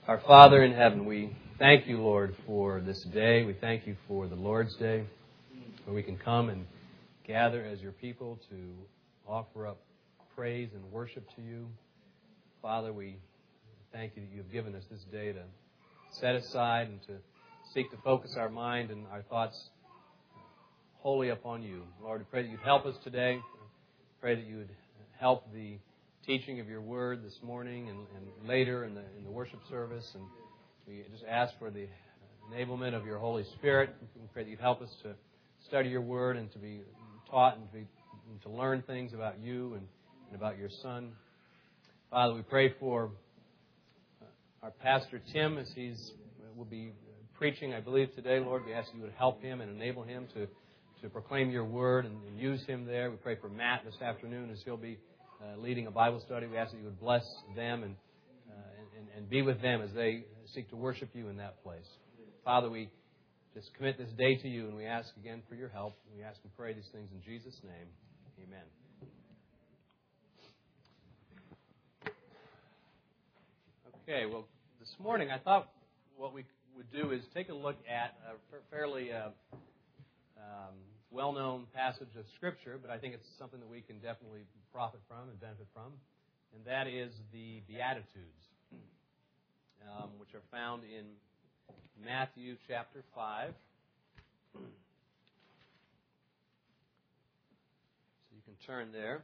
Our Father in heaven, we thank you, Lord, for this day. We thank you for the Lord's Day, where we can come and gather as your people to offer up praise and worship to you. Father, we thank you that you have given us this day to set aside and to seek to focus our mind and our thoughts wholly upon you. Lord, we pray that you'd help us today. Pray that you would help the teaching of your word this morning and later in the worship service. And we just ask for the enablement of your Holy Spirit. We pray that you'd help us to study your word and to be taught and to learn things about you and about your Son. Father, we pray for our Pastor Tim as will be preaching, I believe, today. Lord, we ask you would help him and enable him to proclaim your word and use him there. We pray for Matt this afternoon as he'll be leading a Bible study. We ask that you would bless them and be with them as they seek to worship you in that place. Father, we just commit this day to you, and we ask again for your help. We ask and pray these things in Jesus' name. Amen. Okay, well, this morning I thought what we would do is take a look at a fairly well-known passage of Scripture, but I think it's something that we can definitely profit from and benefit from, and that is the Beatitudes, which are found in Matthew chapter 5. So you can turn there.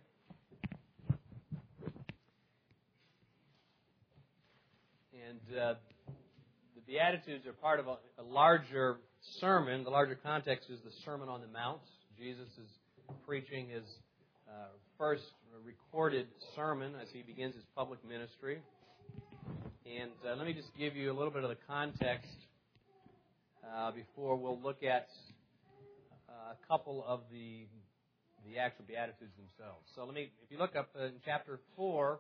And the Beatitudes are part of a larger sermon. The larger context is the Sermon on the Mount. Jesus is preaching his first recorded sermon as he begins his public ministry. And let me just give you a little bit of the context before we'll look at a couple of the actual Beatitudes themselves. So if you look up in chapter 4,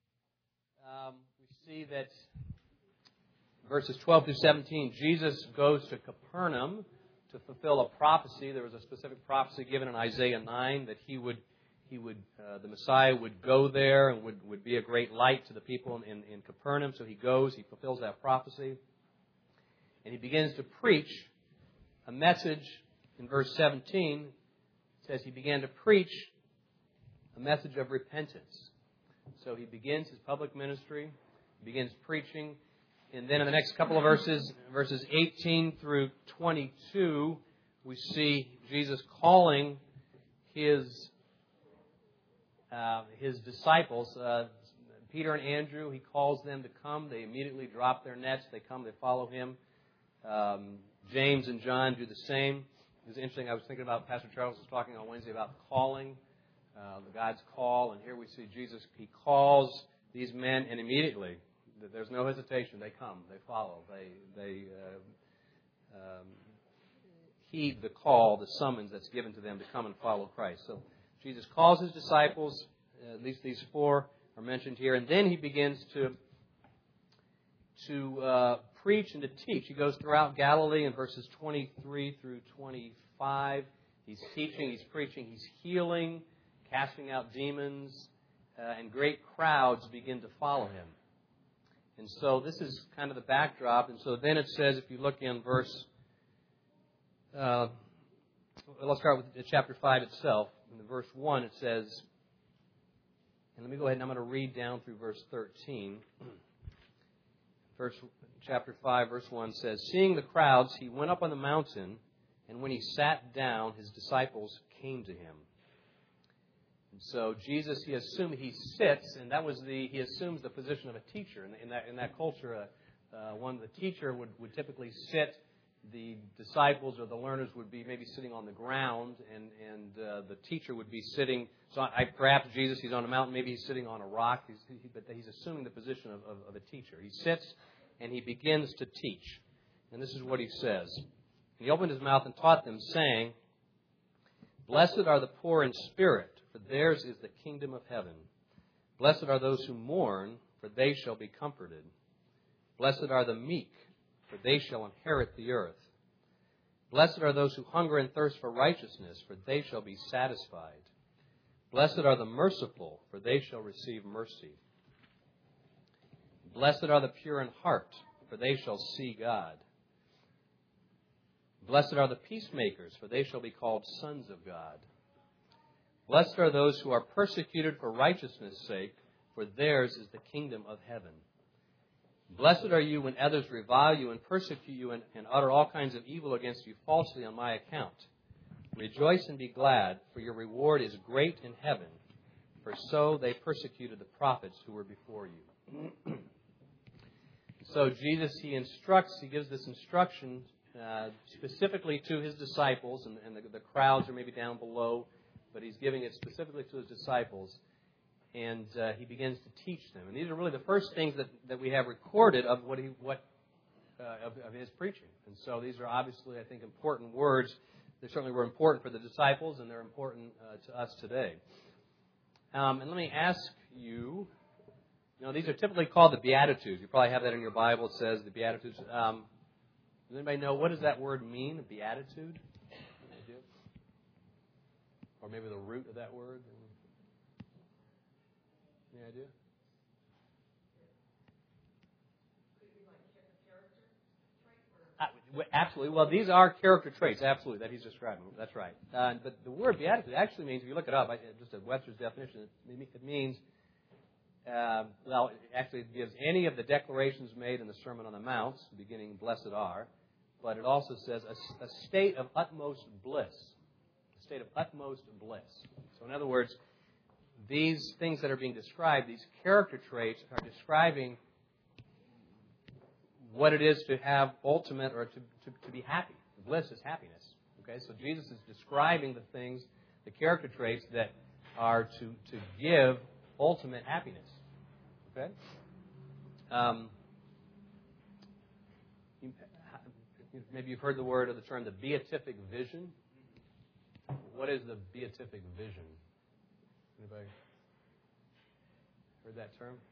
we see that verses 12 through 17, Jesus goes to Capernaum to fulfill a prophecy. There was a specific prophecy given in Isaiah 9 that the Messiah would go there and would be a great light to the people in Capernaum. So he goes, he fulfills that prophecy, and he begins to preach a message. In verse 17, it says he began to preach a message of repentance. So he begins his public ministry, he begins preaching. And then in the next couple of verses 18 through 22, we see Jesus calling his disciples, Peter and Andrew. He calls them to come. They immediately drop their nets. They come. They follow him. James and John do the same. It was interesting. I was thinking about Pastor Charles was talking on Wednesday about calling, God's call. And here we see Jesus. He calls these men, and immediately, there's no hesitation. They come. They follow. They heed the call, the summons that's given to them to come and follow Christ. So Jesus calls his disciples. At least these four are mentioned here. And then he begins to preach and to teach. He goes throughout Galilee in verses 23 through 25. He's teaching, he's preaching, he's healing, casting out demons, and great crowds begin to follow him. And so this is kind of the backdrop. And so then it says, if you look in verse, let's start with chapter 5 itself. In verse 1 it says, and let me go ahead and I'm going to read down through verse 13. Chapter 5, verse 1 says, seeing the crowds, he went up on the mountain, and when he sat down, his disciples came to him. And so Jesus, he sits, and he assumes the position of a teacher. In that culture, the teacher would typically sit. The disciples or the learners would be maybe sitting on the ground, and the teacher would be sitting. So perhaps Jesus, he's on a mountain, maybe he's sitting on a rock, but he's assuming the position of a teacher. He sits and he begins to teach. And this is what he says. He opened his mouth and taught them, saying, blessed are the poor in spirit, for theirs is the kingdom of heaven. Blessed are those who mourn, for they shall be comforted. Blessed are the meek, for they shall inherit the earth. Blessed are those who hunger and thirst for righteousness, for they shall be satisfied. Blessed are the merciful, for they shall receive mercy. Blessed are the pure in heart, for they shall see God. Blessed are the peacemakers, for they shall be called sons of God. Blessed are those who are persecuted for righteousness' sake, for theirs is the kingdom of heaven. Blessed are you when others revile you and persecute you and utter all kinds of evil against you falsely on my account. Rejoice and be glad, for your reward is great in heaven, for so they persecuted the prophets who were before you. So Jesus, he gives this instruction specifically to his disciples, and the crowds are maybe down below, but he's giving it specifically to his disciples, and he begins to teach them. And these are really the first things that we have recorded of of his preaching. And so these are obviously, I think, important words. They certainly were important for the disciples, and they're important to us today. And let me ask you, these are typically called the Beatitudes. You probably have that in your Bible. It says the Beatitudes. Does anybody know, what does that word mean, a beatitude? Or maybe the root of that word? Any idea? Absolutely. Well, these are character traits, absolutely, that he's describing. That's right. But the word beatitude actually means, if you look it up, just a Webster's definition, it means, it gives any of the declarations made in the Sermon on the Mount, beginning, blessed are, but it also says a state of utmost bliss. A state of utmost bliss. So in other words, these things that are being described, these character traits, are describing what it is to have ultimate, or to be happy. Bliss is happiness. Okay, so Jesus is describing the things, the character traits that are to give ultimate happiness. Okay? Maybe you've heard the word or the term, the beatific vision. What is the beatific vision? Anybody heard that term?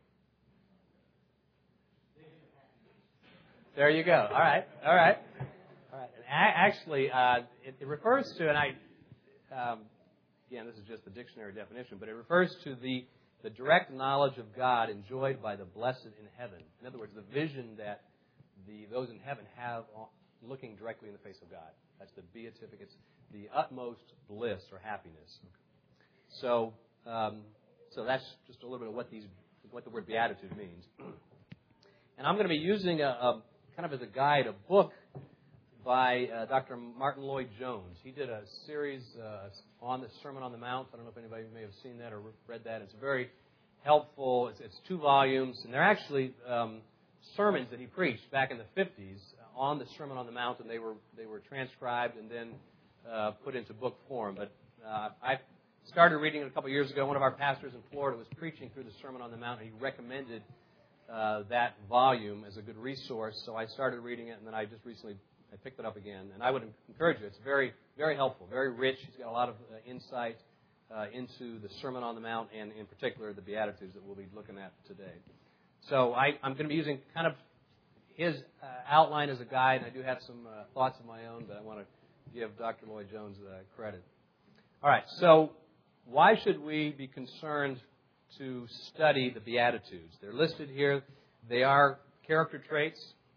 There you go. All right. And actually, it refers to, and again, this is just the dictionary definition, but it refers to the direct knowledge of God enjoyed by the blessed in heaven. In other words, the vision that those in heaven have looking directly in the face of God. That's the beatific. It's the utmost bliss or happiness. So that's just a little bit of what the word beatitude means. And I'm going to be using kind of as a guide, a book by Dr. Martin Lloyd-Jones. He did a series on the Sermon on the Mount. I don't know if anybody may have seen that or read that. It's very helpful. It's 2 volumes, and they're actually sermons that he preached back in the 50s on the Sermon on the Mount, and they were transcribed and then put into book form. But I started reading it a couple years ago. One of our pastors in Florida was preaching through the Sermon on the Mount, and he recommended that volume as a good resource. So I started reading it, and then I just recently picked it up again. And I would encourage you. It's very, very helpful, very rich. He's got a lot of insight into the Sermon on the Mount, and in particular the Beatitudes that we'll be looking at today. So I'm going to be using kind of his outline as a guide, and I do have some thoughts of my own, but I want to give Dr. Lloyd-Jones credit. All right, so why should we be concerned to study the Beatitudes? They're listed here. They are character traits.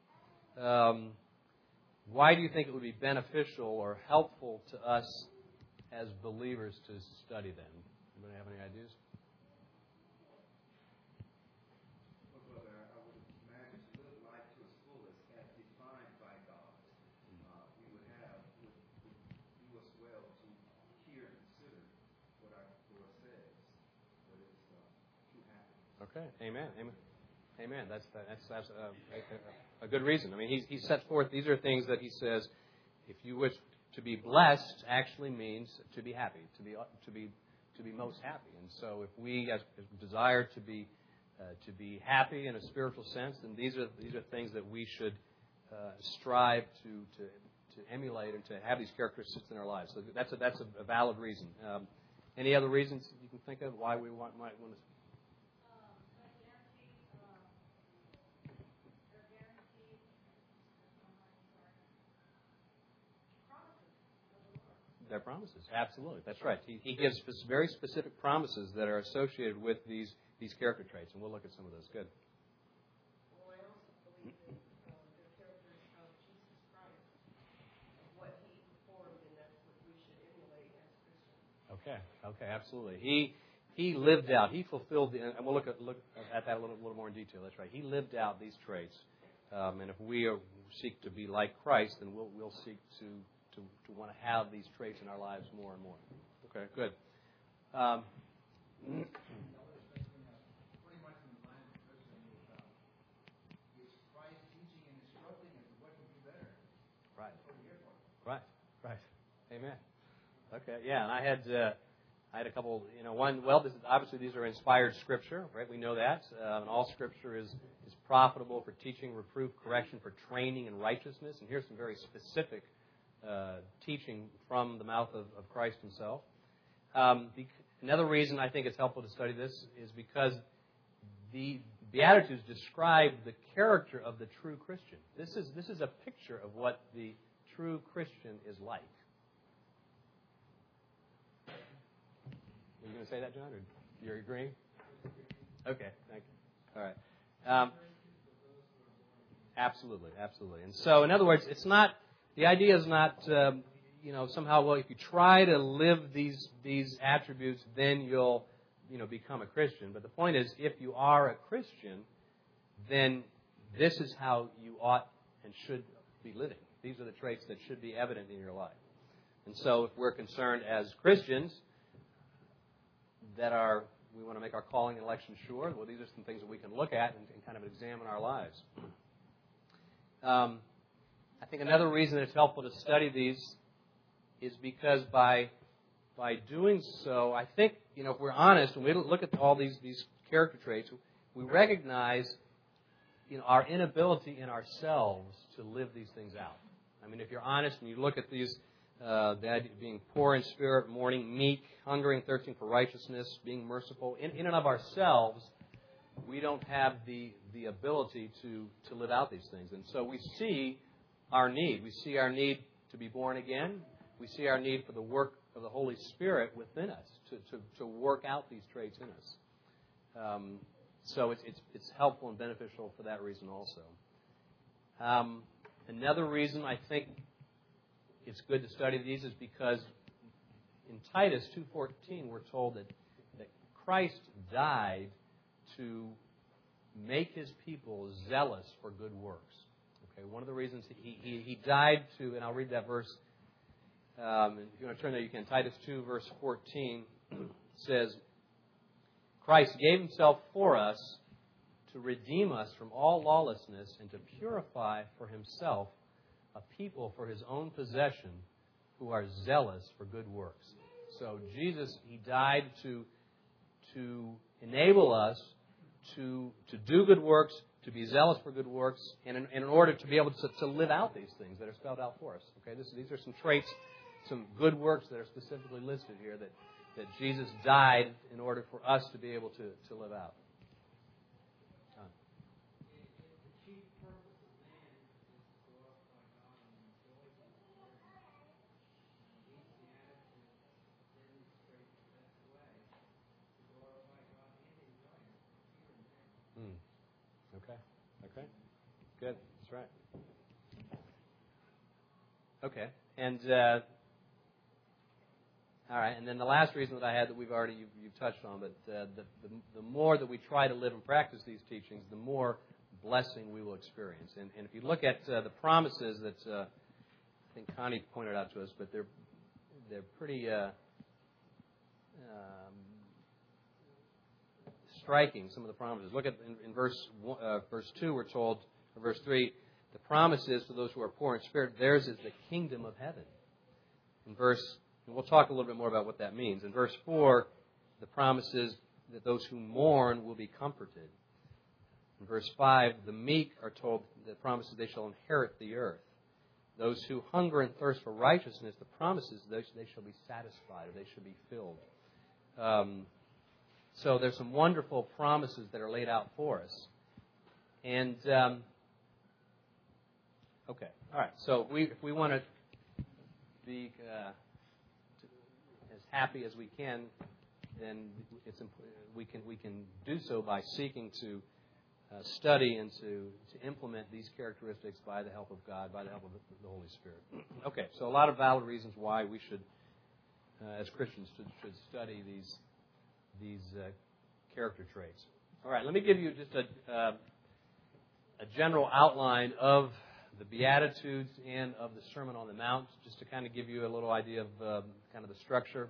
Why do you think it would be beneficial or helpful to us as believers to study them? Anybody have any ideas? Okay. Amen. That's a good reason. I mean, he sets forth, these are things that he says, if you wish to be blessed, actually means to be happy, to be most happy. And so, if we desire to be happy in a spiritual sense, then these are things that we should strive to emulate and to have these characteristics in our lives. So that's a valid reason. Any other reasons you can think of why we might want to? Their promises, absolutely. That's right. He gives very specific promises that are associated with these character traits, and we'll look at some of those. Good. Well, I also believe that Okay, absolutely. He lived out, he fulfilled, and we'll look at that a little more in detail. That's right. He lived out these traits, and if we seek to be like Christ, then we'll seek to want to have these traits in our lives more and more. Okay, good. Right. Amen. Okay, yeah, and I had a couple, obviously these are inspired Scripture, right? We know that. And all Scripture is profitable for teaching, reproof, correction, for training in righteousness. And here's some very specific teaching from the mouth of Christ himself. Another reason I think it's helpful to study this is because the Beatitudes describe the character of the true Christian. This is a picture of what the true Christian is like. Are you going to say that, John, or you're agreeing? Okay, thank you. All right. Absolutely. And so, in other words, the idea is not, somehow, well, if you try to live these attributes, then you'll, become a Christian. But the point is, if you are a Christian, then this is how you ought and should be living. These are the traits that should be evident in your life. And so, if we're concerned as Christians we want to make our calling and election sure, well, these are some things that we can look at and kind of examine our lives. I think another reason it's helpful to study these is because by doing so, I think, if we're honest, when we look at all these character traits, we recognize, our inability in ourselves to live these things out. I mean, if you're honest and you look at these, the idea of being poor in spirit, mourning, meek, hungering, thirsting for righteousness, being merciful, in and of ourselves, we don't have the ability to live out these things. And so we see our need. We see our need to be born again. We see our need for the work of the Holy Spirit within us to work out these traits in us. So it's helpful and beneficial for that reason also. Another reason I think it's good to study these is because in Titus 2:14 we're told that Christ died to make his people zealous for good works. Okay, one of the reasons he died to, and I'll read that verse. If you want to turn there, you can. Titus 2 verse 14 says, Christ gave himself for us to redeem us from all lawlessness and to purify for himself a people for his own possession who are zealous for good works. So Jesus, he died to enable us to do good works, to be zealous for good works, and in order to be able to live out these things that are spelled out for us. Okay, these are some traits, some good works that are specifically listed here that Jesus died in order for us to be able to live out. Okay. Good. That's right. Okay. And all right. And then the last reason that I had that you've touched on, but the more that we try to live and practice these teachings, the more blessing we will experience. And if you look at the promises that I think Connie pointed out to us, but they're pretty striking, some of the promises. Look at in verse 2, we're told, or verse 3, the promise is to those who are poor in spirit, theirs is the kingdom of heaven. And we'll talk a little bit more about what that means. In verse 4, the promise is that those who mourn will be comforted. In verse 5, the meek are told, the promise is they shall inherit the earth. Those who hunger and thirst for righteousness, the promise is they shall be satisfied, or they shall be filled. So there's some wonderful promises that are laid out for us. And, okay, all right. So if we want to be as happy as we can, then we can do so by seeking to study and to implement these characteristics by the help of God, by the help of the Holy Spirit. Okay, so a lot of valid reasons why we should as Christians should study these character traits. All right, let me give you just a general outline of the Beatitudes and of the Sermon on the Mount, just to kind of give you a little idea of kind of the structure.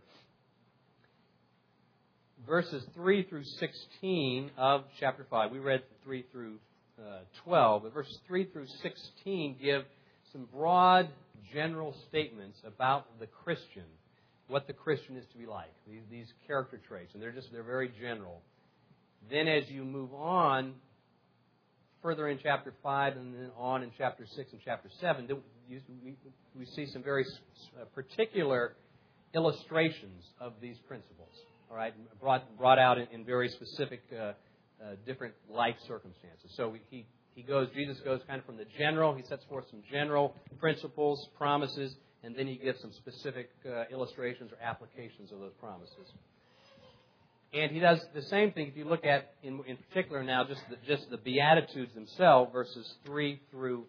Verses 3 through 16 of chapter 5. We read 3 through 12, but verses 3 through 16 give some broad, general statements about the Christian, what the Christian is to be like, these character traits, and they're very general. Then as you move on further in chapter 5 and then on in chapter 6 and chapter 7, we see some very particular illustrations of these principles, all right, brought out in very specific different life circumstances. So Jesus goes kind of from the general, he sets forth some general principles, promises, and then he gives some specific illustrations or applications of those promises. And he does the same thing if you look at, in particular now, just the Beatitudes themselves, verses 3 through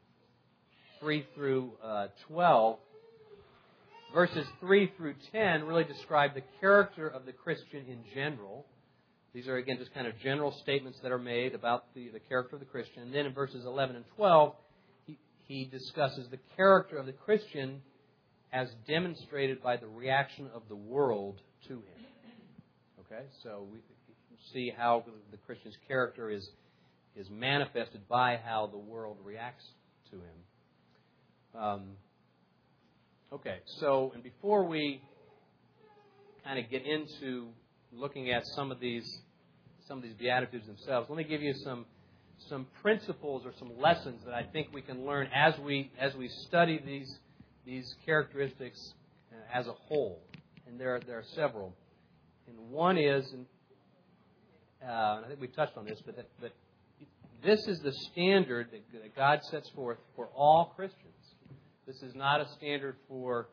12. Verses 3 through 10 really describe the character of the Christian in general. These are, again, just kind of general statements that are made about the character of the Christian. And then in verses 11 and 12, he discusses the character of the Christian as demonstrated by the reaction of the world to him. Okay, so we see how the Christian's character is manifested by how the world reacts to him. Okay, so and before we kind of get into looking at some of these Beatitudes themselves, let me give you some principles or some lessons that I think we can learn as we study these characteristics as a whole. And there are several. And one is, and I think we've touched on this, but this is the standard that God sets forth for all Christians. This is not a standard for,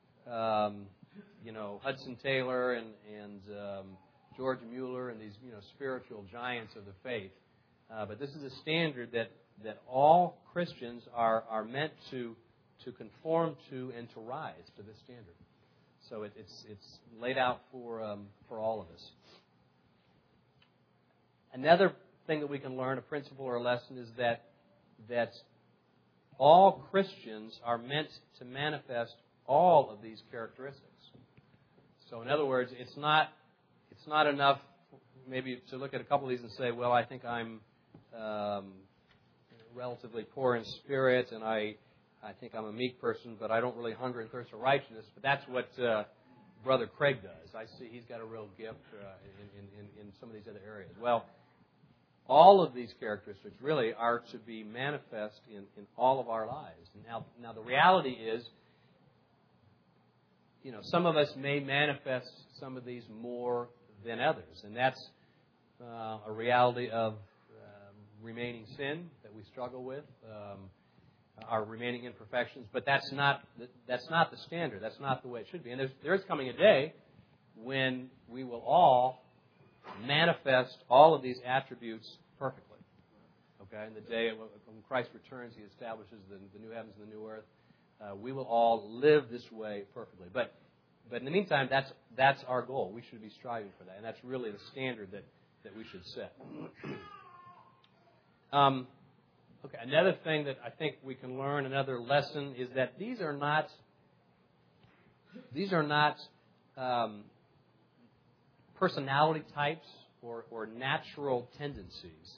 Hudson Taylor and George Mueller and these, spiritual giants of the faith. But this is a standard that all Christians are meant to conform to and to rise to this standard. So it's laid out for all of us. Another thing that we can learn, a principle or a lesson, is that all Christians are meant to manifest all of these characteristics. So in other words, it's not enough maybe to look at a couple of these and say, well, I think I'm relatively poor in spirit and I think I'm a meek person, but I don't really hunger and thirst for righteousness. But that's what Brother Craig does. I see he's got a real gift in some of these other areas. Well, all of these characteristics really are to be manifest in all of our lives. Now the reality is, some of us may manifest some of these more than others, and that's a reality of remaining sin that we struggle with. Our remaining imperfections, but that's not the standard. That's not the way it should be. And there is coming a day when we will all manifest all of these attributes perfectly. Okay, and the day when Christ returns, He establishes the new heavens and the new earth. We will all live this way perfectly. But in the meantime, that's our goal. We should be striving for that, and that's really the standard that we should set. Okay, another thing that I think we can learn, another lesson, is that these are not personality types or natural tendencies.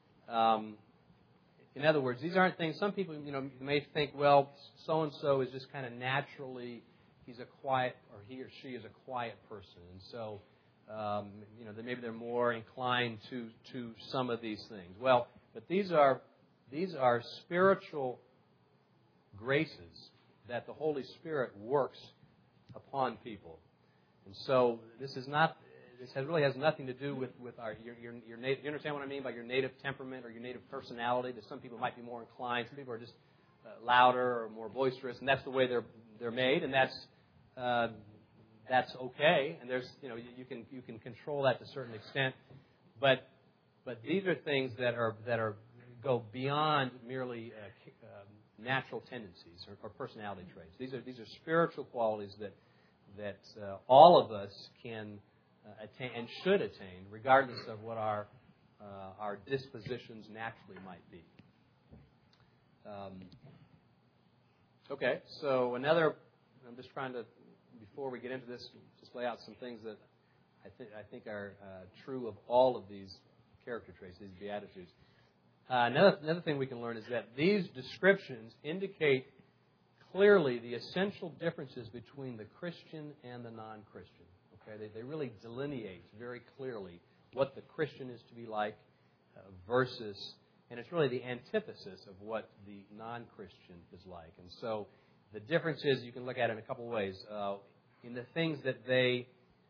In other words, these aren't things. Some people, may think, well, so and so is just kind of naturally, he's a quiet, or he or she is a quiet person, and so maybe they're more inclined to some of these things. Well, but these are spiritual graces that the Holy Spirit works upon people. And so this really has nothing to do with your native. You understand what I mean by your native temperament or your native personality? That some people might be more inclined. Some people are just louder or more boisterous, and that's the way they're made, and that's okay. And there's you can control that to a certain extent, but these are things that go beyond merely natural tendencies or personality traits. These are spiritual qualities that all of us can attain and should attain, regardless of what our dispositions naturally might be. Okay, so I'm just trying to, before we get into this, just lay out some things that I think are true of all of these character traits, these Beatitudes. Another thing we can learn is that these descriptions indicate clearly the essential differences between the Christian and the non-Christian. Okay, they really delineate very clearly what the Christian is to be like versus, and it's really the antithesis of what the non-Christian is like. And so the differences you can look at in a couple of ways. In the things that they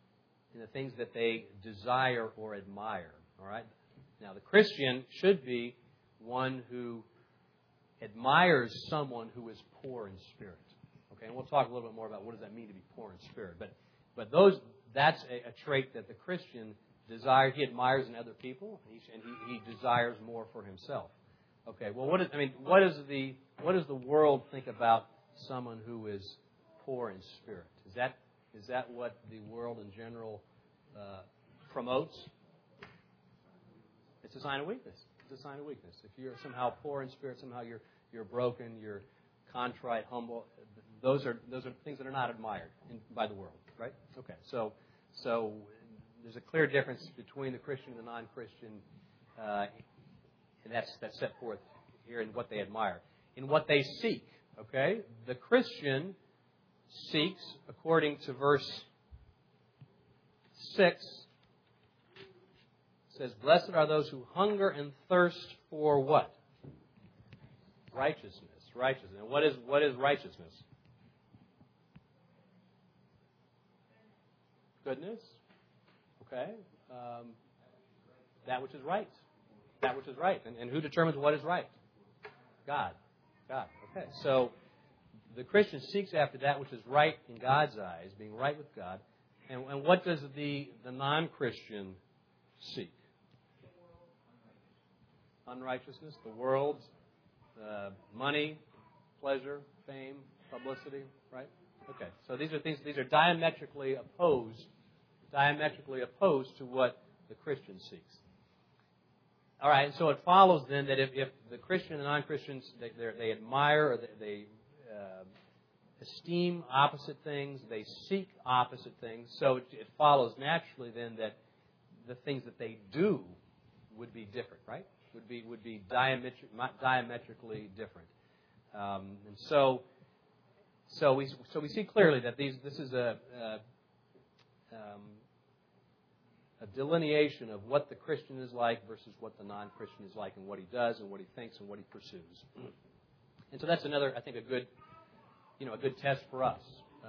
desire or admire. All right. Now the Christian should be one who admires someone who is poor in spirit. Okay, and we'll talk a little bit more about what does that mean to be poor in spirit. But that's a trait that the Christian desires. He admires in other people, and he desires more for himself. Okay, well, what does the world think about someone who is poor in spirit? Is that what the world in general promotes? It's a sign of weakness. It's a sign of weakness. If you're somehow poor in spirit, somehow you're broken, you're contrite, humble, those are things that are not admired by the world, right? Okay, so there's a clear difference between the Christian and the non-Christian, and that's set forth here in what they admire, in what they seek. Okay, the Christian seeks, according to verse 6. It says, "Blessed are those who hunger and thirst for" what? Righteousness. Righteousness. And what is righteousness? Goodness. Okay. That which is right. That which is right. And who determines what is right? God. God. Okay. So the Christian seeks after that which is right in God's eyes, being right with God. And what does the non-Christian seek? Unrighteousness, the world, money, pleasure, fame, publicity, right? Okay, so these are diametrically opposed to what the Christian seeks. All right, so it follows then that if the Christian and the non-Christians, they admire or they esteem opposite things, they seek opposite things, so it follows naturally then that the things that they do would be different, right? Would be diametrically different, and so we see clearly that this is a delineation of what the Christian is like versus what the non-Christian is like, and what he does, and what he thinks, and what he pursues. And so that's another, I think, a good test for us.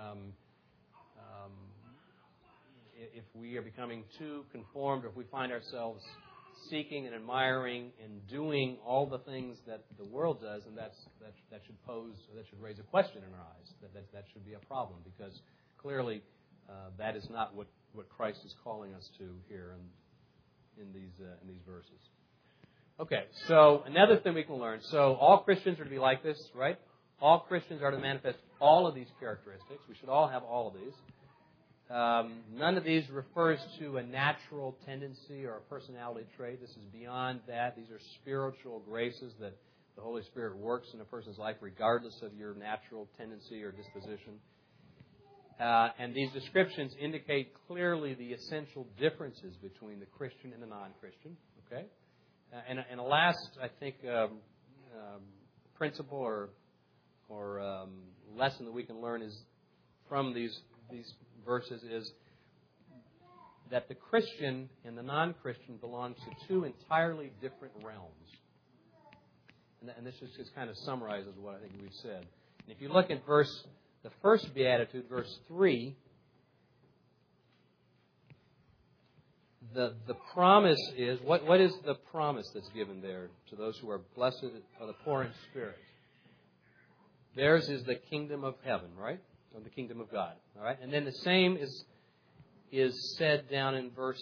If we are becoming too conformed, or if we find ourselves seeking and admiring and doing all the things that the world does, and that should raise a question in our eyes. That should be a problem, because clearly that is not what Christ is calling us to here in these verses. Okay, so another thing we can learn. So all Christians are to be like this, right? All Christians are to manifest all of these characteristics. We should all have all of these. None of these refers to a natural tendency or a personality trait. This is beyond that. These are spiritual graces that the Holy Spirit works in a person's life regardless of your natural tendency or disposition. And these descriptions indicate clearly the essential differences between the Christian and the non-Christian. Okay, and a last, I think, principle or lesson that we can learn is from these verses is that the Christian and the non-Christian belong to two entirely different realms. And this just kind of summarizes what I think we've said. And if you look at the first beatitude, verse 3, the promise is, what is the promise that's given there to those who are blessed are the poor in spirit? Theirs is the kingdom of heaven, right? Or the kingdom of God. All right? And then the same is said down in verse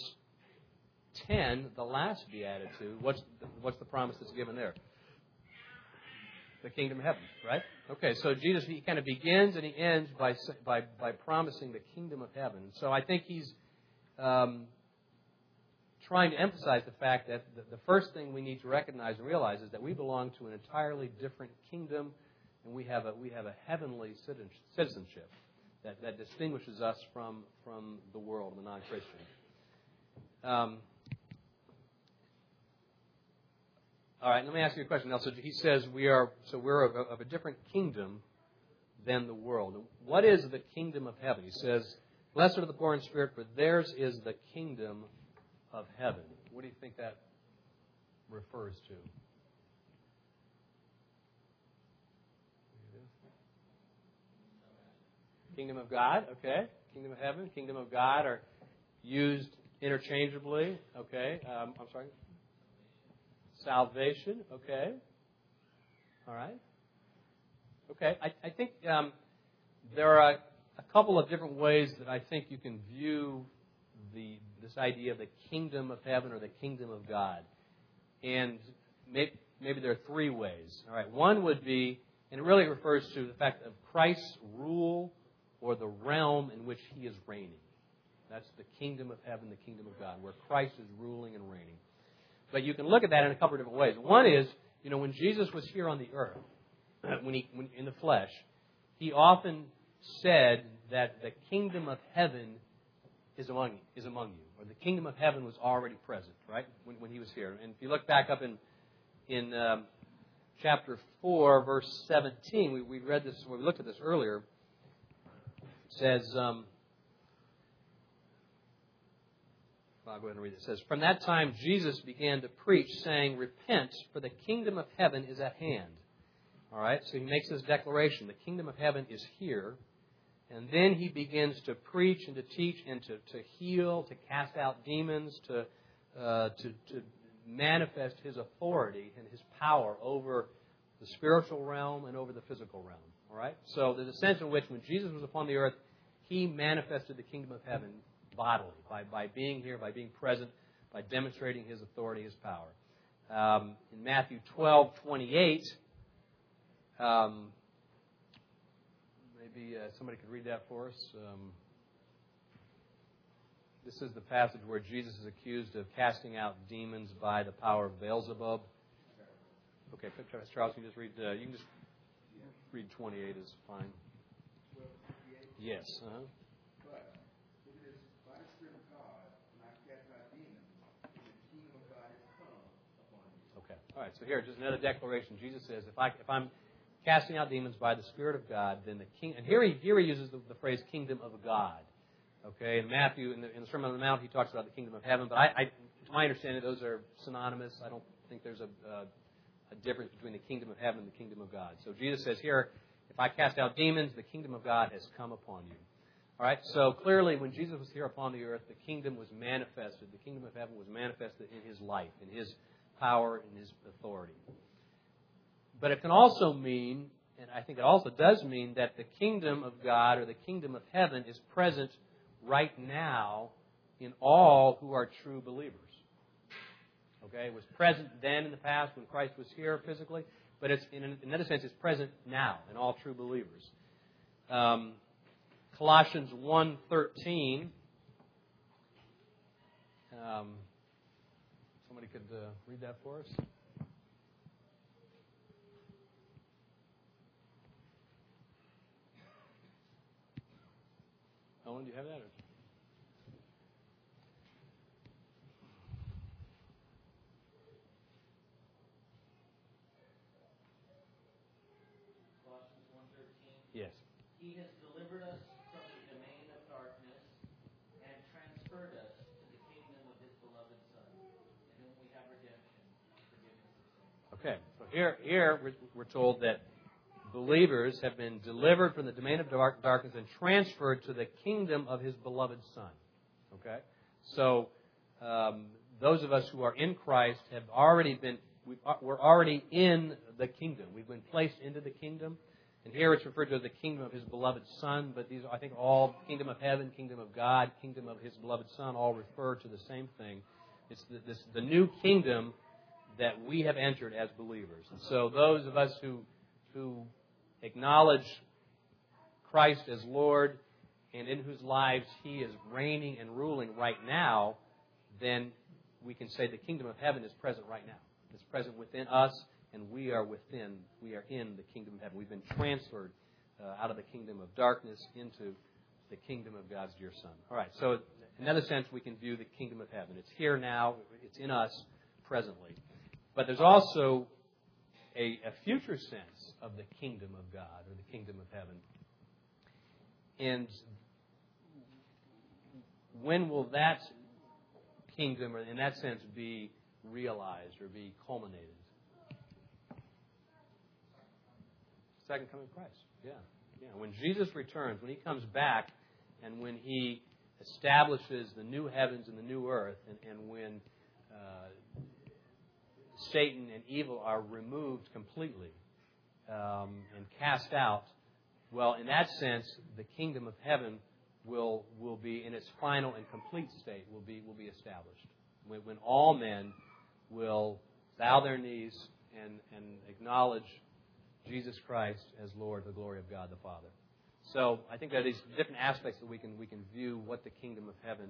10, the last beatitude. What's the promise that's given there? The kingdom of heaven, right? Okay, so Jesus, he kind of begins and he ends by promising the kingdom of heaven. So I think he's trying to emphasize the fact that the first thing we need to recognize and realize is that we belong to an entirely different kingdom, and we have a heavenly citizenship that distinguishes us from the world, the non-Christian. All right, let me ask you a question. Now, so he says we're of a different kingdom than the world. What is the kingdom of heaven? He says, "Blessed are the poor in spirit, for theirs is the kingdom of heaven." What do you think that refers to? Kingdom of God, okay. Kingdom of heaven, kingdom of God are used interchangeably, okay. I'm sorry. Salvation, okay. All right. Okay, I think there are a couple of different ways that I think you can view this idea of the kingdom of heaven or the kingdom of God. And maybe there are three ways. All right, one would be, and it really refers to the fact of Christ's rule or the realm in which he is reigning. That's the kingdom of heaven, the kingdom of God, where Christ is ruling and reigning. But you can look at that in a couple of different ways. One is, when Jesus was here on the earth, when in the flesh, he often said that the kingdom of heaven is among you, or the kingdom of heaven was already present, right, when he was here. And if you look back up in chapter 4, verse 17, we read this, we looked at this earlier. It says, I'll go ahead and read it. It says, "From that time Jesus began to preach, saying, 'Repent, for the kingdom of heaven is at hand.'" All right, so he makes this declaration. The kingdom of heaven is here. And then he begins to preach and to teach and to heal, to cast out demons, to manifest his authority and his power over the spiritual realm and over the physical realm. All right? So there's a sense in which when Jesus was upon the earth, he manifested the kingdom of heaven bodily, by being here, by being present, by demonstrating his authority, his power. In Matthew 12:28, maybe somebody could read that for us. This is the passage where Jesus is accused of casting out demons by the power of Beelzebub. Okay, Charles, you can just read. You can just read 28 is fine. Yes. Uh-huh. All right, so here, just another declaration. Jesus says, if I'm casting out demons by the Spirit of God, then the king... And here he uses the phrase kingdom of God. Okay, in Matthew, in the Sermon on the Mount, he talks about the kingdom of heaven. But to my understanding, those are synonymous. I don't think there's a difference between the kingdom of heaven and the kingdom of God. So Jesus says here, if I cast out demons, the kingdom of God has come upon you. All right, so clearly when Jesus was here upon the earth, the kingdom was manifested. The kingdom of heaven was manifested in his life, in his power and his authority. But it can also mean, and I think it also does mean, that the kingdom of God or the kingdom of heaven is present right now in all who are true believers. Okay, it was present then in the past when Christ was here physically, but it's in another sense it's present now in all true believers. Colossians 1:13. Somebody could read that for us? Owen, do you have that? Colossians 1:13. Yes. He has delivered us from the domain of darkness and transferred us to the kingdom of his beloved Son, in whom we have redemption, forgiveness of sins. Okay, so here we're told that believers have been delivered from the domain of darkness and transferred to the kingdom of his beloved Son. Okay, so those of us who are in Christ have already been, we're already in the kingdom. We've been placed into the kingdom. And here it's referred to as the kingdom of his beloved Son, but these, I think, all kingdom of heaven, kingdom of God, kingdom of his beloved Son, all refer to the same thing. It's the new kingdom that we have entered as believers. And so those of us who who acknowledge Christ as Lord and in whose lives He is reigning and ruling right now, then we can say the kingdom of heaven is present right now. It's present within us, and we are in the kingdom of heaven. We've been transferred out of the kingdom of darkness into the kingdom of God's dear Son. All right, so in another sense, we can view the kingdom of heaven. It's here now. It's in us presently. But there's also a future sense of the kingdom of God or the kingdom of heaven. And when will that kingdom, or in that sense, be realized or be culminated? Second coming of Christ. Yeah. When Jesus returns, when He comes back, and when He establishes the new heavens and the new earth, and when Satan and evil are removed completely and cast out, well, in that sense, the kingdom of heaven will be in its final and complete state, will be established. When all men will bow their knees and acknowledge Jesus Christ as Lord, the glory of God the Father. So I think there are these different aspects that we can view what the kingdom of heaven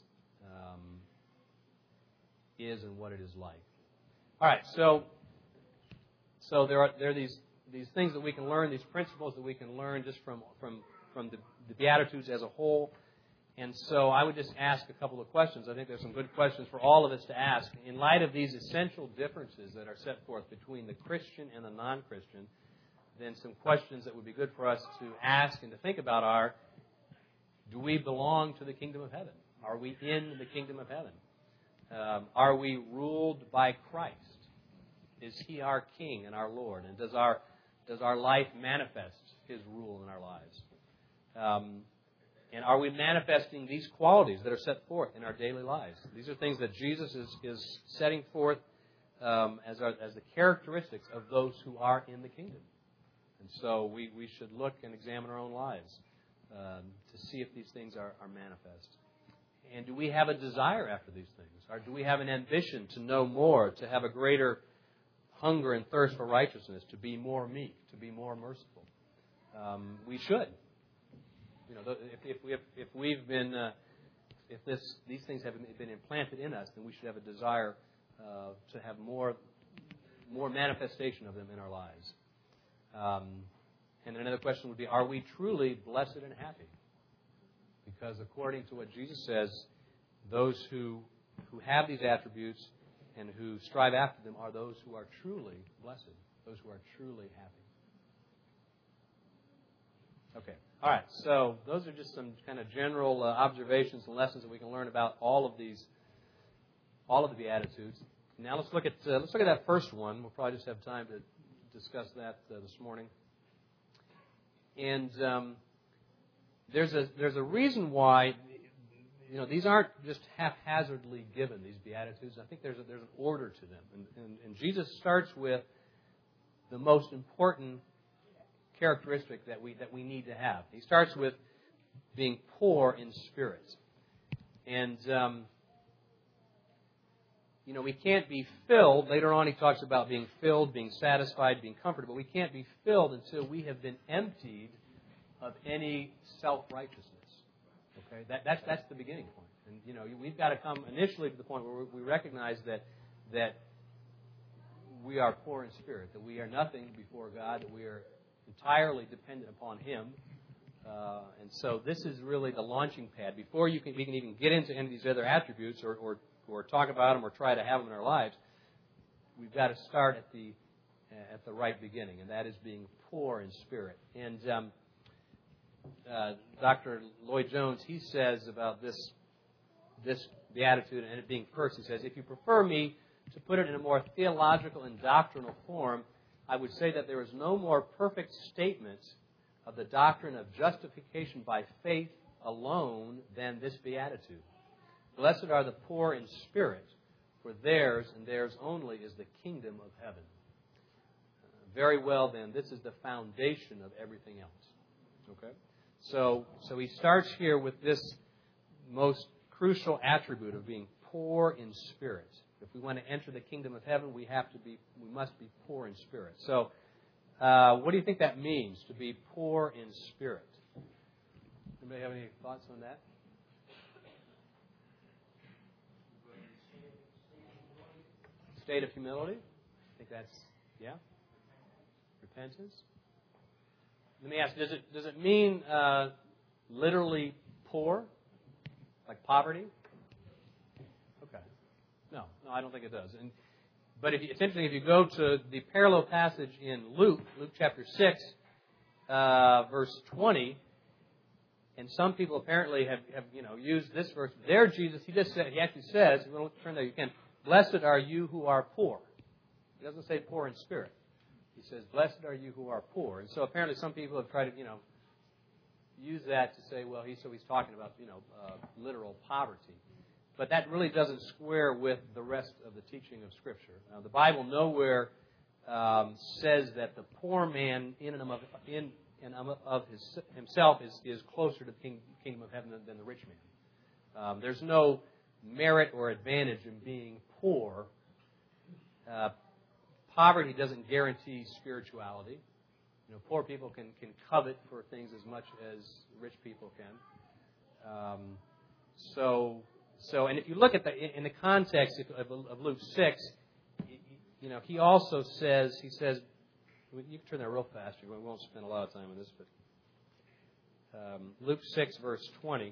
is and what it is like. All right, so there are these things that we can learn, these principles that we can learn just from the Beatitudes as a whole. And so I would just ask a couple of questions. I think there's some good questions for all of us to ask. In light of these essential differences that are set forth between the Christian and the non-Christian, then some questions that would be good for us to ask and to think about are, do we belong to the kingdom of heaven? Are we in the kingdom of heaven? Are we ruled by Christ? Is He our King and our Lord? And does our life manifest His rule in our lives? And are we manifesting these qualities that are set forth in our daily lives? These are things that Jesus is setting forth as the characteristics of those who are in the kingdom. And so we should look and examine our own lives to see if these things are manifest. And do we have a desire after these things? Or do we have an ambition to know more, to have a greater hunger and thirst for righteousness, to be more meek, to be more merciful? We should. If these things have been implanted in us, then we should have a desire to have more manifestation of them in our lives. And another question would be, are we truly blessed and happy? Because according to what Jesus says, those who have these attributes and who strive after them are those who are truly blessed, those who are truly happy. Okay. All right. So those are just some kind of general observations and lessons that we can learn about all of the Beatitudes. Now let's look at that first one. We'll probably just have time to discuss that this morning. And there's a reason why these aren't just haphazardly given, these Beatitudes. I think there's an order to them, and Jesus starts with the most important characteristic that we need to have. He starts with being poor in spirit. And, we can't be filled. Later on he talks about being filled, being satisfied, being comforted. But we can't be filled until we have been emptied of any self-righteousness. Okay? That's the beginning point. And, we've got to come initially to the point where we recognize that we are poor in spirit, that we are nothing before God, that we are entirely dependent upon Him. And so this is really the launching pad. Before we can even get into any of these other attributes or talk about them or try to have them in our lives, we've got to start at the right beginning, and that is being poor in spirit. And Dr. Lloyd Jones, he says about this beatitude and it being first, he says, if you prefer me to put it in a more theological and doctrinal form, I would say that there is no more perfect statement of the doctrine of justification by faith alone than this beatitude. Blessed are the poor in spirit, for theirs and theirs only is the kingdom of heaven. Very well, then, this is the foundation of everything else. Okay? So he starts here with this most crucial attribute of being poor in spirit. If we want to enter the kingdom of heaven, we must be poor in spirit. So What do you think that means, to be poor in spirit? Anybody have any thoughts on that? State of humility? I think that's, yeah? Repentance? Let me ask, does it mean literally poor? Like poverty? Okay. No, I don't think it does. But it's interesting, if you go to the parallel passage in Luke chapter 6, verse 20, and some people apparently have used this verse. There, Jesus, he actually says, if you want to turn there, you can, blessed are you who are poor. He doesn't say poor in spirit. He says, blessed are you who are poor. And so apparently some people have tried to, use that to say, well, he's talking about, literal poverty. But that really doesn't square with the rest of the teaching of Scripture. The Bible nowhere says that the poor man in and of himself is closer to the kingdom of heaven than the rich man. There's no merit or advantage in being poor. Poverty doesn't guarantee spirituality. Poor people can covet for things as much as rich people can. And if you look at in the context of Luke 6, he also says, you can turn that real fast. We won't spend a lot of time on this, but Luke 6, verse 20.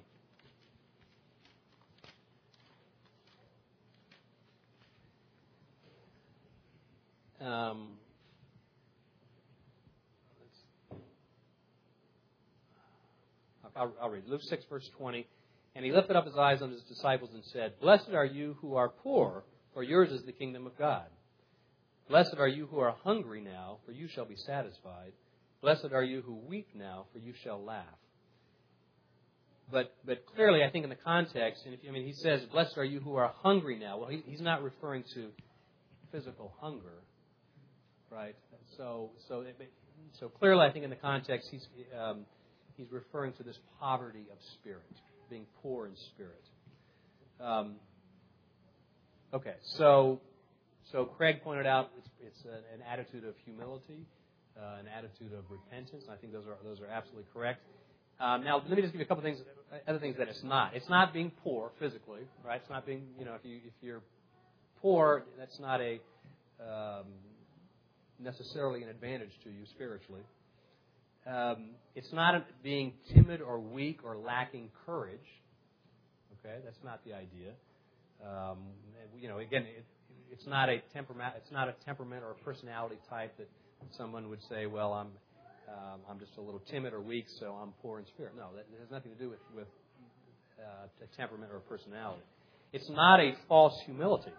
I'll read. Luke 6, verse 20. And he lifted up his eyes on his disciples and said, blessed are you who are poor, for yours is the kingdom of God. Blessed are you who are hungry now, for you shall be satisfied. Blessed are you who weep now, for you shall laugh. But clearly, I think in the context, he says, blessed are you who are hungry now. Well, he's not referring to physical hunger, right? So clearly, I think in the context, he's referring to this poverty of spirit, being poor in spirit. Okay, so Craig pointed out it's an attitude of humility, an attitude of repentance. I think those are absolutely correct. Now, let me just give you a couple other things that it's not. It's not being poor physically, right? It's not being, if you're poor, that's not necessarily an advantage to you spiritually. It's not being timid or weak or lacking courage. Okay, that's not the idea. Again, it's not a temperament. It's not a temperament or a personality type that someone would say, well, I'm just a little timid or weak, so I'm poor in spirit. No, that has nothing to do with a temperament or a personality. It's not a false humility.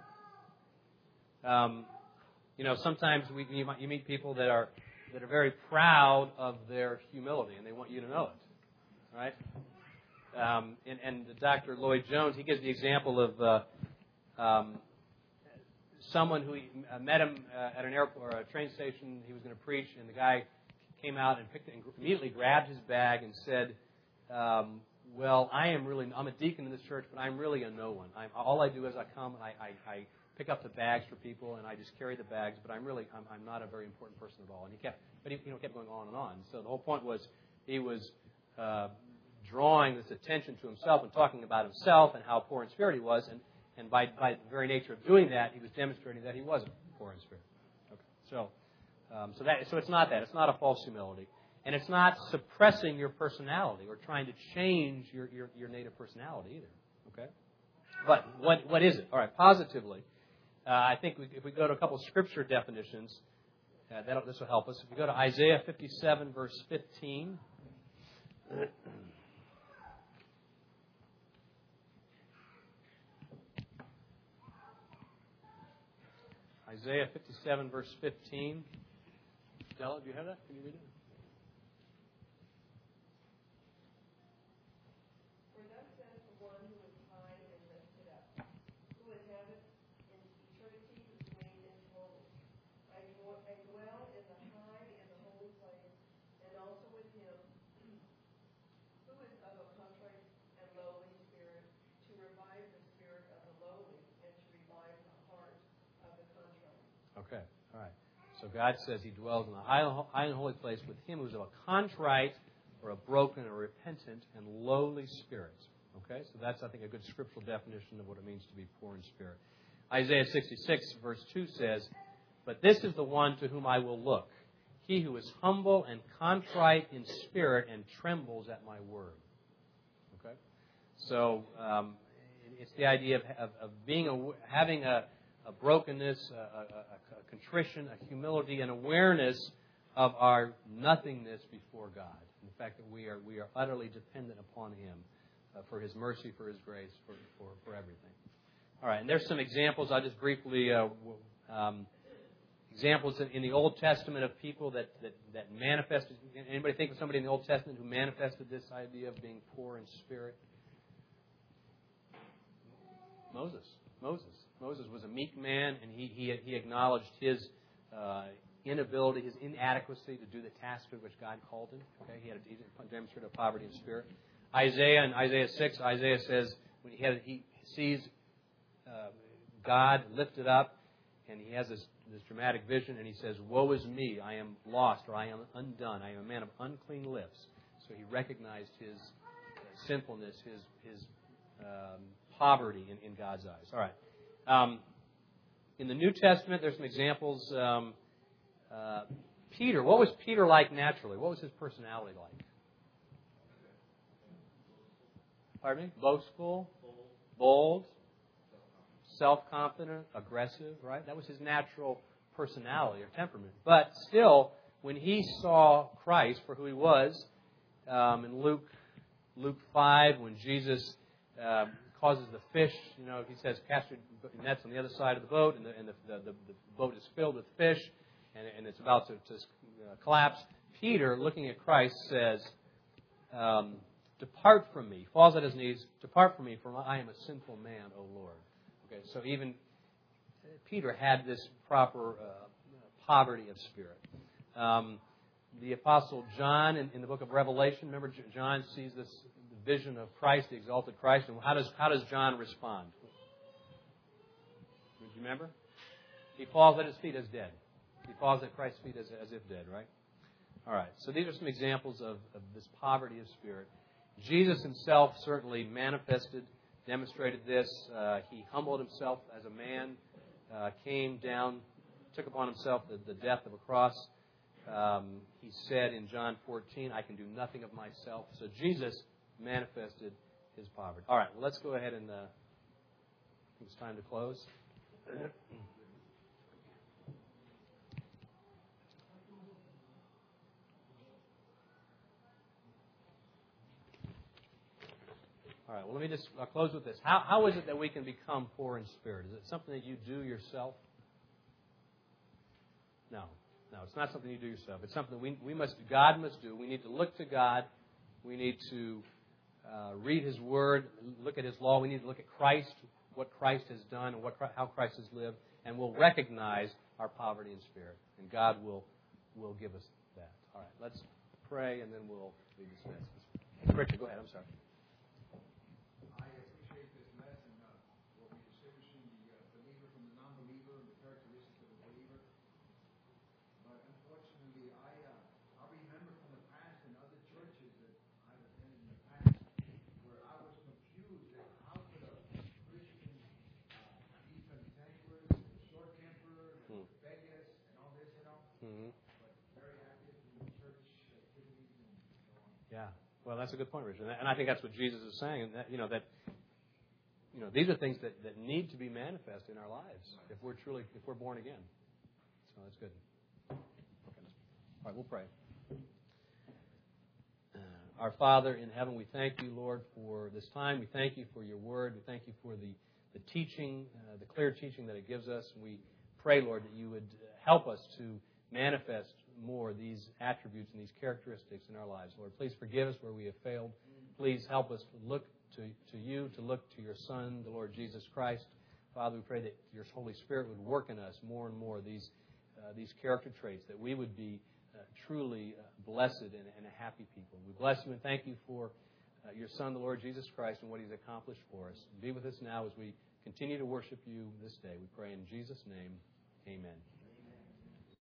Sometimes you meet people that are very proud of their humility, and they want you to know it, right? And Dr. Lloyd Jones, he gives the example of someone who met him at an airport or a train station. He was going to preach, and the guy came out and immediately grabbed his bag and said, well, I'm a deacon in this church, but I'm really a no one. All I do is I come and I pick up the bags for people, and I just carry the bags, but I'm not a very important person at all. And he kept going on and on. So the whole point was he was drawing this attention to himself and talking about himself and how poor in spirit he was, and by the very nature of doing that, he was demonstrating that he wasn't poor in spirit. Okay. So it's not that. It's not a false humility. And it's not suppressing your personality or trying to change your native personality either. Okay? But what is it? All right, positively, I think if we go to a couple of scripture definitions, this will help us. If we go to Isaiah 57, verse 15. Isaiah 57, verse 15. Stella, do you have that? Can you read it? For thus says the one who is high and lifted up, who inhabits in eternity, whose name is holy. I dwell in the high and the holy place, and also with him who is of a contrite and lowly spirit, to revive the spirit of the lowly and to revive the heart of the contrite. Okay, all right. So God says He dwells in the high and holy place with him who is of a contrite or a broken or repentant and lowly spirit. Okay? So that's, I think, a good scriptural definition of what it means to be poor in spirit. Isaiah 66, verse 2 says, "But this is the one to whom I will look, he who is humble and contrite in spirit and trembles at my word." Okay? So it's the idea of having a brokenness, a contrition, a humility, an awareness of our nothingness before God. And the fact that we are utterly dependent upon Him for His mercy, for His grace, for everything. All right, and there's some examples. I'll just briefly examples in the Old Testament of people that manifested. Anybody think of somebody in the Old Testament who manifested this idea of being poor in spirit? Moses was a meek man, and he acknowledged his inability, his inadequacy to do the task for which God called him. Okay, he demonstrated a poverty of spirit. Isaiah, in Isaiah 6, Isaiah says when he sees God lifted up, and he has this dramatic vision, and he says, "Woe is me, I am lost, or I am undone. I am a man of unclean lips." So he recognized his sinfulness, his poverty in God's eyes. All right. In the New Testament, there's some examples. Peter, what was Peter like naturally? What was his personality like? Pardon me? Boastful, bold, self-confident, aggressive, right? That was his natural personality or temperament. But still, when he saw Christ for who He was, in Luke 5, when Jesus causes the fish, He says, "Cast your nets on the other side of the boat," and the boat is filled with fish, and it's about to collapse. Peter, looking at Christ, says, "Depart from me." Falls at his knees. "Depart from me, for I am a sinful man, O Lord." Okay, so even Peter had this proper poverty of spirit. The Apostle John, in the book of Revelation, remember John sees this vision of Christ, the exalted Christ, and how does John respond? Do you remember? He falls at His feet as dead. He falls at Christ's feet as if dead, right? All right, so these are some examples of this poverty of spirit. Jesus Himself certainly demonstrated this. He humbled Himself as a man, came down, took upon Himself the death of a cross. He said in John 14, "I can do nothing of myself." So Jesus manifested His poverty. All right, well, let's go ahead and I think it's time to close. All right, well, I'll close with this. How is it that we can become poor in spirit? Is it something that you do yourself? No, it's not something you do yourself. It's something God must do. We need to look to God. We need to read His Word, look at His law. We need to look at Christ, what Christ has done, and how Christ has lived, and we'll recognize our poverty in spirit, and God will give us that. All right, let's pray, and then we'll be dismissed. Richard, go ahead. I'm sorry. Yeah, well, that's a good point, Richard, and I think that's what Jesus is saying. That these are things that need to be manifest in our lives if we're born again. So that's good. Okay. All right, we'll pray. Our Father in heaven, we thank You, Lord, for this time. We thank You for Your Word. We thank You for the teaching, the clear teaching that it gives us. We pray, Lord, that You would help us to manifest more these attributes and these characteristics in our lives. Lord, please forgive us where we have failed. Please help us to look to You, to look to Your Son, the Lord Jesus Christ. Father, we pray that Your Holy Spirit would work in us more and more these character traits, that we would be truly blessed and a happy people. We bless You and thank You for Your Son, the Lord Jesus Christ, and what He's accomplished for us. Be with us now as we continue to worship You this day. We pray in Jesus' name, amen.